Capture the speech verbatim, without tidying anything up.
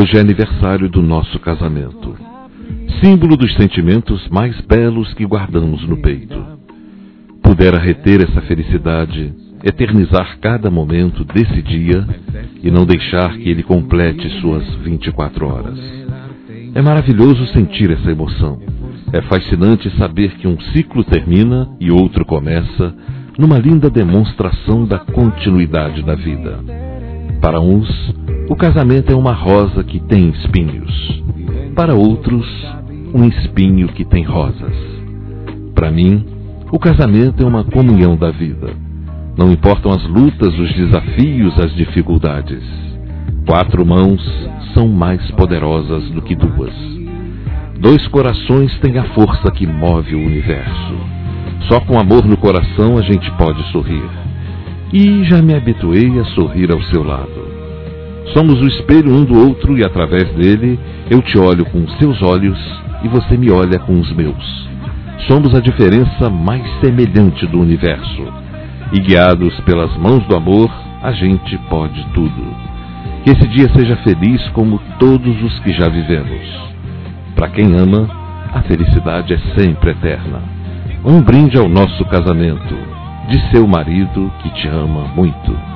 Hoje é aniversário do nosso casamento, símbolo dos sentimentos mais belos que guardamos no peito. Pudera reter essa felicidade, eternizar cada momento desse dia e não deixar que ele complete suas vinte e quatro horas. É maravilhoso sentir essa emoção. É fascinante saber que um ciclo termina e outro começa, numa linda demonstração da continuidade da vida. Para uns, o casamento é uma rosa que tem espinhos. Para outros, um espinho que tem rosas. Para mim, o casamento é uma comunhão da vida. Não importam as lutas, os desafios, as dificuldades. Quatro mãos são mais poderosas do que duas. Dois corações têm a força que move o universo. Só com amor no coração a gente pode sorrir. E já me habituei a sorrir ao seu lado. Somos o espelho um do outro e através dele eu te olho com os seus olhos e você me olha com os meus. Somos a diferença mais semelhante do universo. E guiados pelas mãos do amor, a gente pode tudo. Que esse dia seja feliz como todos os que já vivemos. Para quem ama, a felicidade é sempre eterna. Um brinde ao nosso casamento, de seu marido que te ama muito.